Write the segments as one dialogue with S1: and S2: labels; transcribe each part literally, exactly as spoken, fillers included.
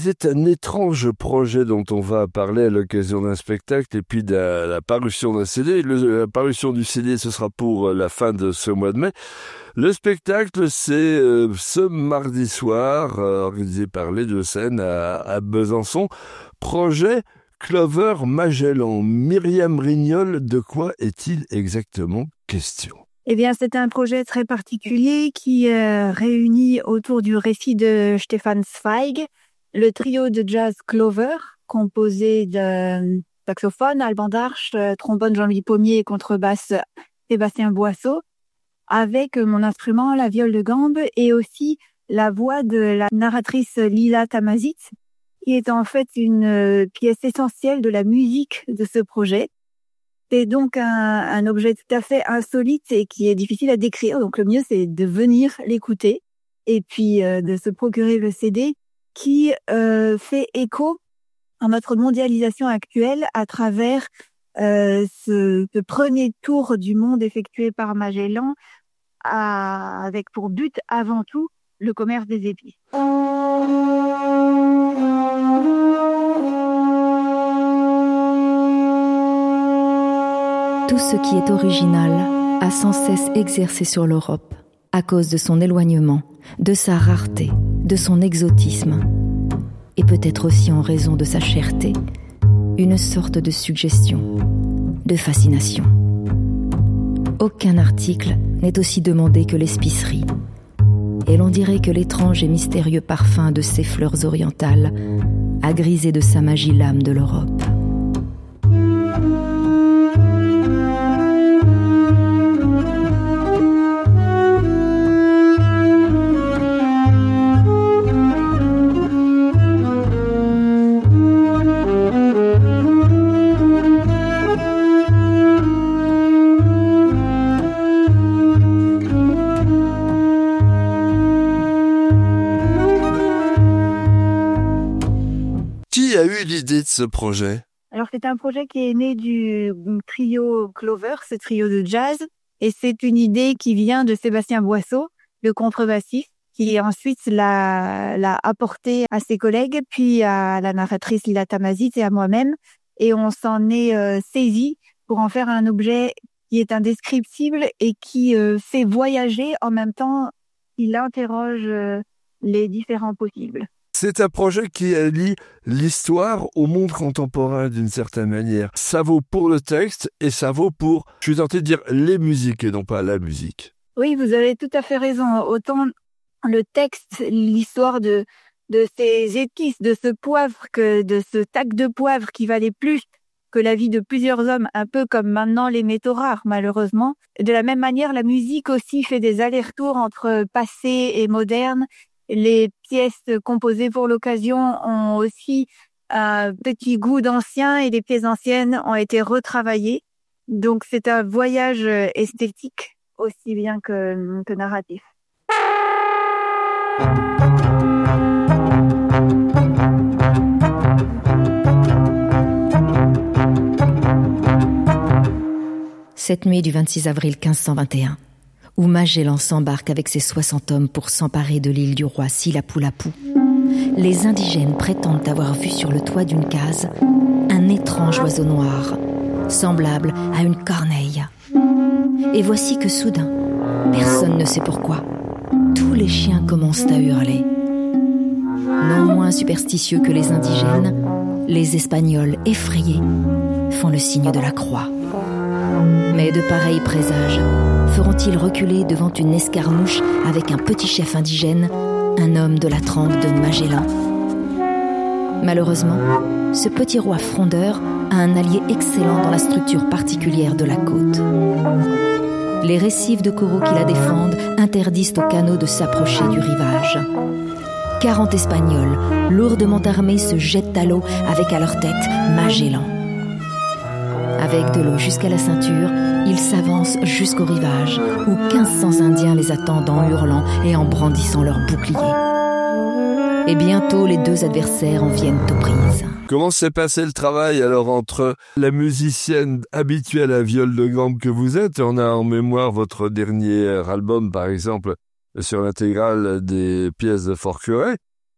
S1: C'est un étrange projet dont on va parler à l'occasion d'un spectacle et puis de la, la parution d'un C D. Le, la parution du C D, ce sera pour la fin de ce mois de mai. Le spectacle, c'est euh, ce mardi soir, euh, organisé par les deux scènes à, à Besançon. Projet Clover Magellan. Myriam Rignol, de quoi est-il exactement question ?
S2: Eh bien, c'est un projet très particulier qui euh, réunit autour du récit de Stefan Zweig le trio de jazz Clover, composé de saxophone, Alban Darche, trombone Jean-Louis Pommier et contrebasse Sébastien Boisseau, avec mon instrument, la viole de gambe, et aussi la voix de la narratrice Lila Tamazit, qui est en fait une pièce essentielle de la musique de ce projet. C'est donc un, un objet tout à fait insolite et qui est difficile à décrire. Donc le mieux, c'est de venir l'écouter et puis euh, de se procurer le C D qui euh, fait écho à notre mondialisation actuelle à travers euh, ce, ce premier tour du monde effectué par Magellan à, avec pour but avant tout le commerce des épices.
S3: Tout ce qui est original a sans cesse exercé sur l'Europe, à cause de son éloignement, de sa rareté, de son exotisme, et peut-être aussi en raison de sa cherté, une sorte de suggestion, de fascination. Aucun article n'est aussi demandé que l'espicerie, et l'on dirait que l'étrange et mystérieux parfum de ces fleurs orientales a grisé de sa magie l'âme de l'Europe.
S1: Qui a eu l'idée de ce projet ?
S2: Alors, c'est un projet qui est né du trio Clover, ce trio de jazz, et c'est une idée qui vient de Sébastien Boisseau, le contrebassiste, qui ensuite l'a, l'a apporté à ses collègues, puis à la narratrice Lila Tamazit et à moi-même, et on s'en est euh, saisi pour en faire un objet qui est indescriptible et qui euh, fait voyager en même temps qu'il interroge euh, les différents possibles.
S1: C'est un projet qui allie l'histoire au monde contemporain d'une certaine manière. Ça vaut pour le texte et ça vaut pour, je suis tenté de dire, les musiques et non pas la musique.
S2: Oui, vous avez tout à fait raison. Autant le texte, l'histoire de, de ces épices, de ce poivre, que de ce tac de poivre qui valait plus que la vie de plusieurs hommes, un peu comme maintenant les métaux rares, malheureusement. De la même manière, la musique aussi fait des allers-retours entre passé et moderne. Les pièces composées pour l'occasion ont aussi un petit goût d'ancien et les pièces anciennes ont été retravaillées. Donc c'est un voyage esthétique aussi bien que, que narratif.
S3: Cette nuit du vingt-six avril quinze cent vingt et un, où Magellan s'embarque avec ses soixante hommes pour s'emparer de l'île du roi Silapulapu, les indigènes prétendent avoir vu sur le toit d'une case un étrange oiseau noir, semblable à une corneille. Et voici que soudain, personne ne sait pourquoi, tous les chiens commencent à hurler. Non moins superstitieux que les indigènes, les Espagnols, effrayés, font le signe de la croix. Mais de pareils présages feront-ils reculer devant une escarmouche avec un petit chef indigène, un homme de la trempe de Magellan ? Malheureusement, ce petit roi frondeur a un allié excellent dans la structure particulière de la côte. Les récifs de coraux qui la défendent interdisent aux canots de s'approcher du rivage. Quarante Espagnols, lourdement armés, se jettent à l'eau avec à leur tête Magellan. Avec de l'eau jusqu'à la ceinture, ils s'avancent jusqu'au rivage, où quinze cents Indiens les attendent en hurlant et en brandissant leurs boucliers. Et bientôt, les deux adversaires en viennent aux prises.
S1: Comment s'est passé le travail alors entre la musicienne habituelle à viole de gambe que vous êtes, on a en mémoire votre dernier album par exemple sur l'intégrale des pièces de Forqueray,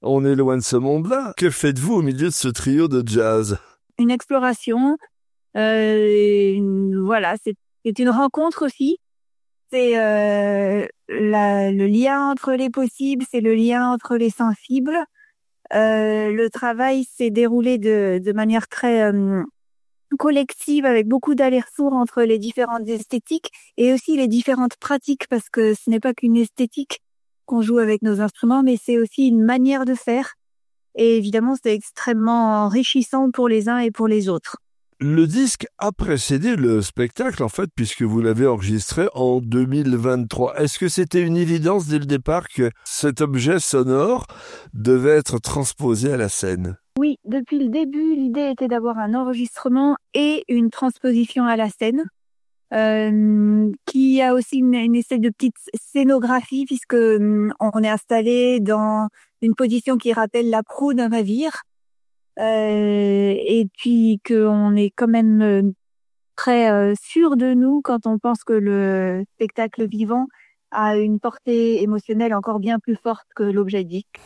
S1: On est loin de ce monde-là. Que faites-vous au milieu de ce trio de jazz?
S2: Une exploration. Euh, une, voilà, c'est, c'est une rencontre aussi. C'est euh, la, le lien entre les possibles, c'est le lien entre les sensibles. Euh, le travail s'est déroulé de, de manière très euh, collective, avec beaucoup d'allers-retours entre les différentes esthétiques et aussi les différentes pratiques, parce que ce n'est pas qu'une esthétique qu'on joue avec nos instruments, mais c'est aussi une manière de faire. Et évidemment, c'est extrêmement enrichissant pour les uns et pour les autres.
S1: Le disque a précédé le spectacle, en fait, puisque vous l'avez enregistré en deux mille vingt-trois. Est-ce que c'était une évidence dès le départ que cet objet sonore devait être transposé à la scène?
S2: Oui, depuis le début, l'idée était d'avoir un enregistrement et une transposition à la scène, euh, qui a aussi une, une espèce de petite scénographie, puisque euh, on est installé dans une position qui rappelle la proue d'un navire. Euh, et puis qu'on est quand même euh, très euh, sûr de nous quand on pense que le spectacle vivant a une portée émotionnelle encore bien plus forte que l'objet disque.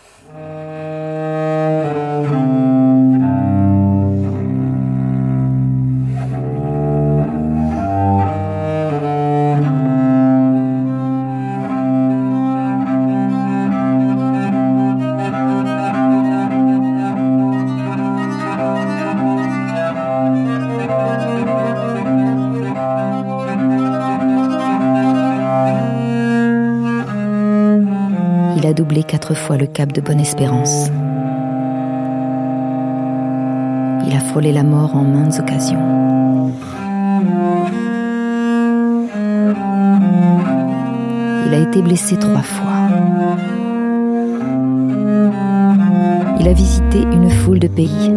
S3: Il a doublé quatre fois le cap de Bonne-Espérance. Il a frôlé la mort en maintes occasions. Il a été blessé trois fois. Il a visité une foule de pays.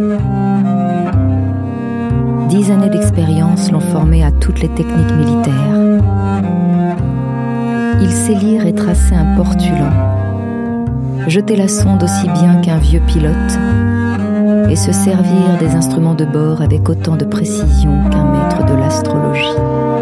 S3: Dix années d'expérience l'ont formé à toutes les techniques militaires. Il sait lire et tracer un portulan, jeter la sonde aussi bien qu'un vieux pilote et se servir des instruments de bord avec autant de précision qu'un maître de l'astrologie.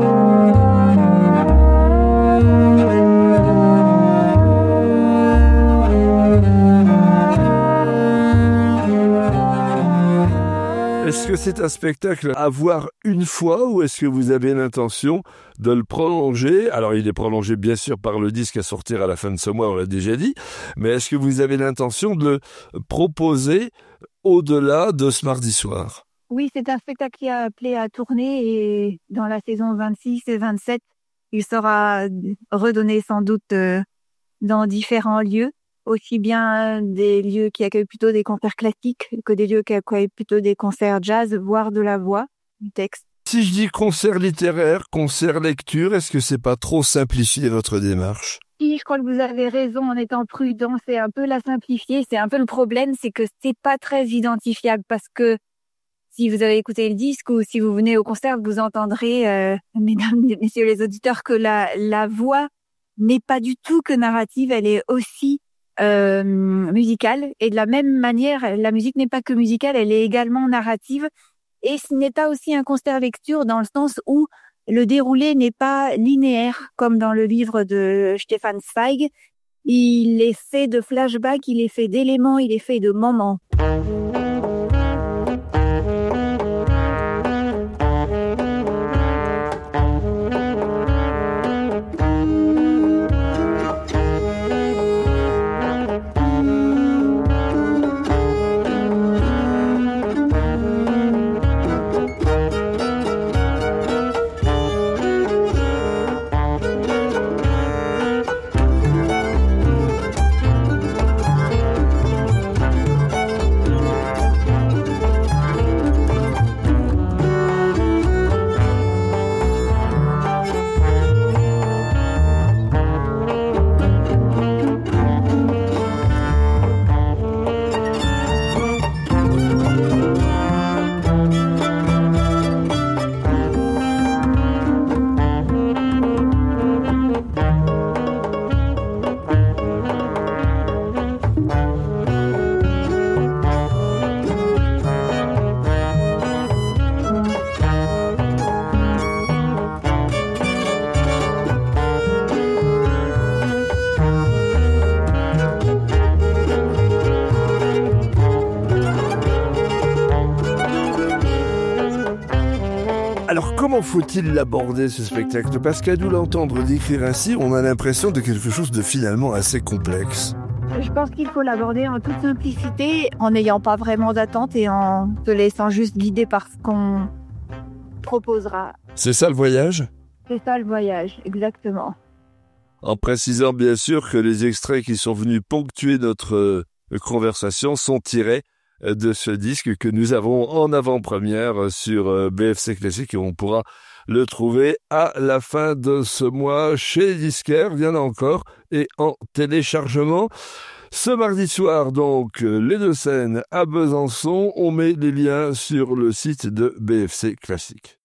S1: Est-ce que c'est un spectacle à voir une fois ou est-ce que vous avez l'intention de le prolonger? Alors il est prolongé bien sûr par le disque à sortir à la fin de ce mois, on l'a déjà dit, mais est-ce que vous avez l'intention de le proposer au-delà de ce mardi soir?
S2: Oui, c'est un spectacle qui a appelé à tourner et dans la saison vingt-six et vingt-sept, il sera redonné sans doute euh, dans différents lieux. Aussi bien des lieux qui accueillent plutôt des concerts classiques que des lieux qui accueillent plutôt des concerts jazz, voire de la voix, du texte.
S1: Si je dis concert littéraire, concert lecture, est-ce que c'est pas trop simplifier votre démarche?
S2: Si, je crois que vous avez raison en étant prudent, c'est un peu la simplifier. C'est un peu le problème, c'est que c'est pas très identifiable parce que si vous avez écouté le disque ou si vous venez au concert, vous entendrez, euh, mesdames et messieurs les auditeurs, que la, la voix n'est pas du tout que narrative, elle est aussi Euh, musicale, et de la même manière la musique n'est pas que musicale, elle est également narrative, et ce n'est pas aussi un concert lecture dans le sens où le déroulé n'est pas linéaire comme dans le livre de Stefan Zweig. Il est fait de flashbacks, il est fait d'éléments, il est fait de moments.
S1: comment faut-il l'aborder, ce spectacle? Parce qu'à nous l'entendre décrire ainsi, on a l'impression de quelque chose de finalement assez complexe.
S2: Je pense qu'il faut l'aborder en toute simplicité, en n'ayant pas vraiment d'attente et en se laissant juste guider par ce qu'on proposera.
S1: C'est ça le voyage?
S2: C'est ça le voyage, exactement.
S1: En précisant bien sûr que les extraits qui sont venus ponctuer notre euh, conversation sont tirés euh, de ce disque que nous avons en avant-première sur euh, B F C Classique et on pourra le trouver à la fin de ce mois chez Disquaire, il y en a encore, et en téléchargement. Ce mardi soir, donc, les deux scènes à Besançon, on met les liens sur le site de B F C Classique.